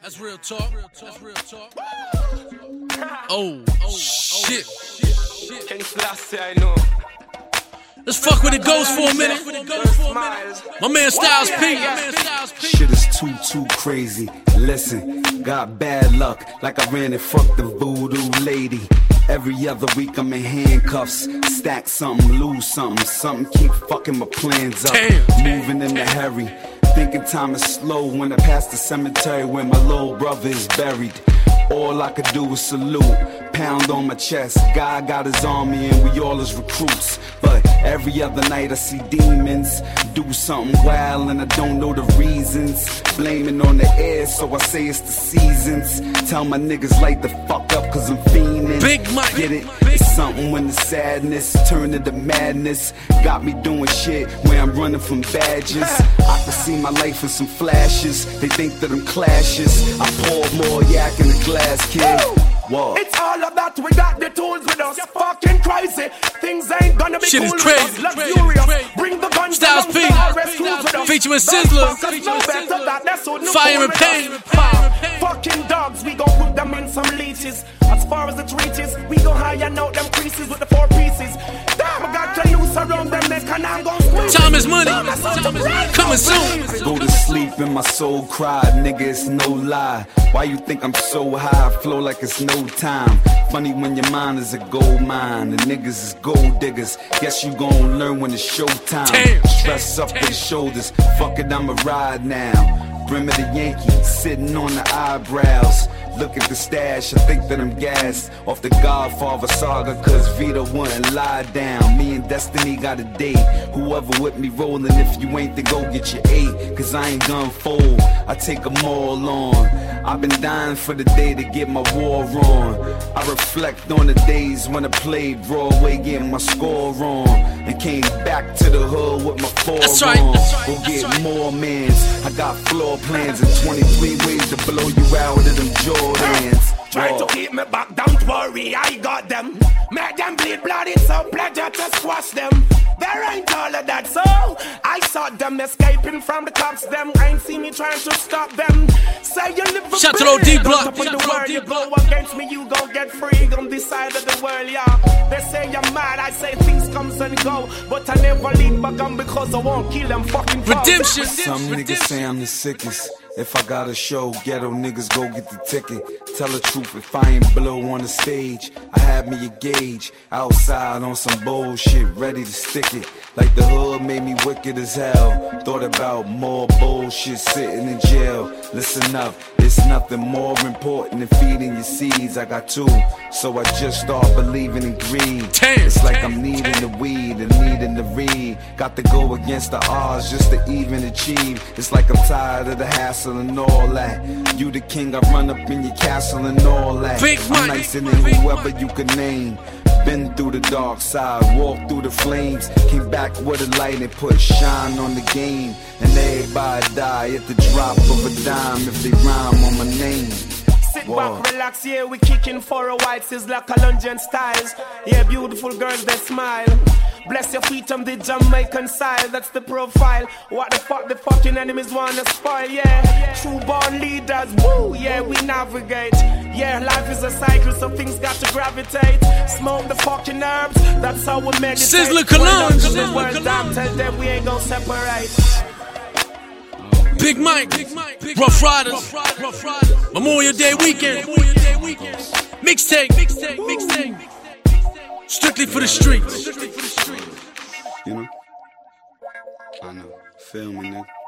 That's real talk. That's real talk. Oh, shit. I know. Let's fuck with the ghost for a minute. My man Styles P. Shit is too crazy. Listen, got bad luck, like I ran and fucked the voodoo lady. Every other week I'm in handcuffs. Stack something, lose something. Something keep fucking my plans up. Moving in a hurry. Thinking time is slow when I pass the cemetery where my little brother is buried. All I could do was salute, pound on my chest. God got his army and we all his recruits. But every other night I see demons do something wild and I don't know the reasons. Blaming on the air, so I say it's the seasons. Tell my niggas light the fuck up cause I'm fiending. Big Mike. Get it? It's something when the sadness turned into madness. Got me doing shit where I'm running from badges. I can see my life in some flashes. They think that I'm clashes. I pour more yak in the glass, kid. Whoa. It's all about we got the tools with us. Fucking crazy. Things ain't gonna be Shit cool is crazy. with us. Luxurious. Bring the guns Styles along P. to our rescues with us. Featuring Sizzler. Fire and Pain. Fucking dogs, we gon' put them in some leeches. As far as it reaches, we gon' iron out them creases with the 4 pieces. Damn, I got to loose around them neck and I'm gon' squeeze. Time is money. Coming soon. Go to sleep and my soul cried, nigga, it's no lie. Why you think I'm so high? I flow like it's no time. Funny when your mind is a gold mine. The niggas is gold diggers. Guess you gon' learn when it's showtime. Stress up to the shoulders. Fuck it, I'ma ride now. Brim of the Yankee, sitting on the eyebrows. Look at the stash, I think that I'm gassed off the Godfather saga, cause Vito wouldn't lie down. Me and Destiny got a date. Whoever with me rolling, if you ain't, then go get your 8. Cause I ain't gonna fold, I take them all on. I've been dying for the day to get my war on. I reflect on the days when I played Broadway, getting my score on. And came back to the hood with my 4 on. Go get more mans, I got floor plans and 23 ways to blow you out of them Jordans. Try to keep me back, don't worry, I got them. Make them bleed blood, it's a pleasure to squash them. There ain't all of that, so I saw them escaping from the cops. Them ain't see me trying to stop them. Say you live for Shout to the D-Block. You go against me, you gon' get free on this side of the world, yeah. They say you're mad, I say things comes and go, but I never leave back on because I won't kill them fucking foes. Redemption. Some niggas say I'm the sickest. If I got a show, ghetto niggas go get the ticket. Tell the truth, if I ain't blow on the stage, I have me a gauge. Outside on some bullshit, ready to stick it. Like the hood made me wicked as hell. Thought about more bullshit sitting in jail. Listen up, it's nothing more important than feeding your seeds. I got 2, so I just start believing in greed. It's like I'm needing the weed and needing the read. Got to go against the odds just to even achieve. It's like I'm tired of the hassle and all that. You the king, I run up in your castle and all that. I'm nicer than whoever you can name. Been through the dark side, walked through the flames. Came back with a light and put shine on the game. And everybody die at the drop of a dime if they rhyme on my name. Sit back, relax, yeah, we kicking for a white Sizzler Colombian styles. Yeah, beautiful girls, they smile. Bless your feet on the Jamaican side, that's the profile. What the fuck the fucking enemies wanna spoil, yeah. True born leaders, woo, yeah, we navigate. Yeah, life is a cycle, so things got to gravitate. Smoke the fucking herbs, that's how we meditate. Sizzler Cologne. Tell them we ain't gonna separate. Big Mike, Rough Riders, Memorial Day weekend, mixtape, strictly for the streets. You know? I know. Feel me, nigga.